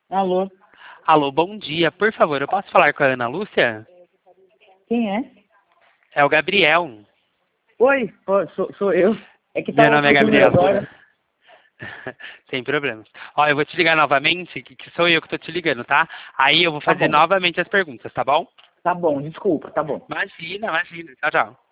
Alô? Alô, bom dia. Por favor, eu posso falar com a Ana Lúcia? Quem é? É o Gabriel. Oi, sou eu. É que Meu tava nome é outro número Gabriel. agora. Sem problemas. Ó, eu vou te ligar novamente, que sou eu que tô te ligando, tá? Aí eu vou Tá fazer bom, novamente as perguntas, tá bom? desculpa, tá bom. Imagina, imagina. Tchau, tchau.